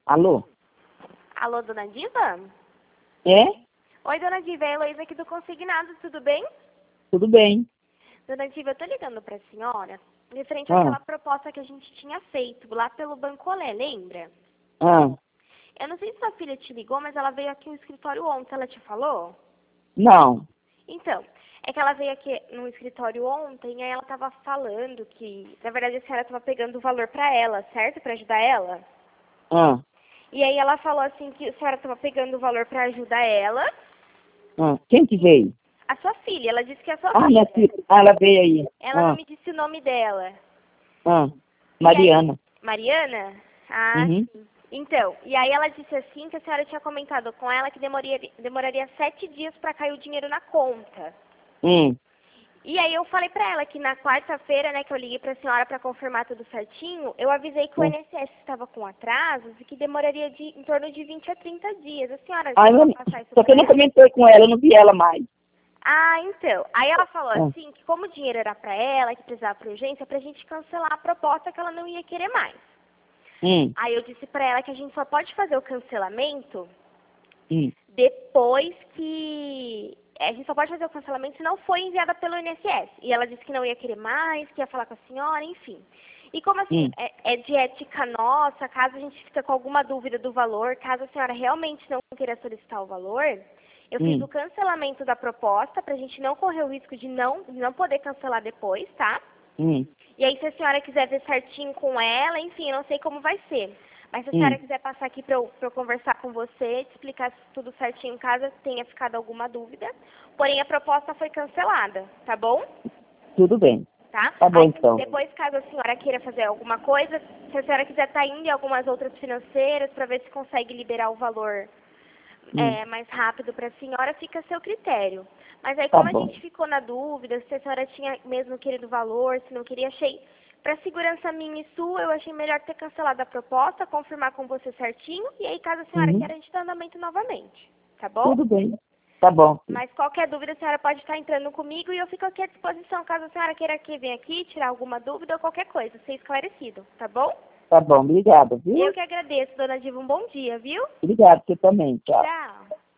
Alô? Alô, dona Diva? É? Oi, dona Diva, é a Heloísa aqui do Consignado, tudo bem? Tudo bem. Dona Diva, eu tô ligando pra senhora referente Ah, àquela proposta que a gente tinha feito lá pelo Banco Olé, lembra? ah, Eu não sei se sua filha te ligou, mas ela veio aqui no escritório ontem, ela te falou? não. Então, é que ela veio aqui no escritório ontem e aí ela tava falando que, na verdade, a senhora tava pegando o valor pra ela, certo? Pra ajudar ela? Ah, E aí ela falou assim que a senhora tava pegando o valor pra ajudar ela. ah. Quem que veio? A sua filha, ela disse que é a sua Ah, filha. minha filha. Ah, ela veio aí. Ela não Ah, me disse o nome dela. ah. E aí, Mariana. Mariana? Ah, Uhum. sim. Então, e aí ela disse assim que a senhora tinha comentado com ela que demoraria 7 dias para cair o dinheiro na conta. Hum. E aí eu falei pra ela que na quarta-feira, né, que eu liguei pra senhora para confirmar tudo certinho, eu avisei que o Hum. INSS estava com atrasos e que demoraria em torno de 20 a 30 dias. A senhora Ah, chegou a eu, passar isso só que pra eu não ela? comentei com ela, eu não vi ela mais. Ah, então. Aí ela falou Ah, assim que como o dinheiro era pra ela, que precisava por urgência, pra gente cancelar a proposta que ela não ia querer mais. hum, Aí eu disse pra ela que a gente só pode fazer o cancelamento hum, depois que... A gente só pode fazer o cancelamento se não for enviada pelo INSS. E ela disse que não ia querer mais, que ia falar com a senhora, enfim. E como assim, hum, é de ética nossa, caso a gente fique com alguma dúvida do valor, caso a senhora realmente não queira solicitar o valor, eu fiz o hum, cancelamento da proposta pra gente não correr o risco de não poder cancelar depois, tá? hum, E aí, se a senhora quiser ver certinho com ela, enfim, eu não sei como vai ser. Mas se a senhora hum. quiser passar aqui pra eu conversar com você, te explicar tudo certinho, caso tenha ficado alguma dúvida. Porém, a proposta foi cancelada, tá bom? Tudo bem. Tá? Tá bom, Aí, então. depois, caso a senhora queira fazer alguma coisa, se a senhora quiser estar indo em algumas outras financeiras para ver se consegue liberar o valor Hum. mais rápido para a senhora, fica a seu critério. Mas aí, Tá como a bom. gente ficou na dúvida se a senhora tinha mesmo querido valor, se não queria, achei, para segurança minha e sua, eu achei melhor ter cancelado a proposta, confirmar com você certinho, e aí, caso a senhora Uhum. queira, a gente dá andamento novamente. Tá bom? Tudo bem. Tá bom. Mas qualquer dúvida, a senhora pode estar entrando comigo e eu fico aqui à disposição, caso a senhora queira que venha aqui, tirar alguma dúvida ou qualquer coisa, ser esclarecido, tá bom? Tá bom. Obrigada, Eu viu? que agradeço, dona Diva, um bom dia, viu? Obrigado, você também. Tchau. Tchau.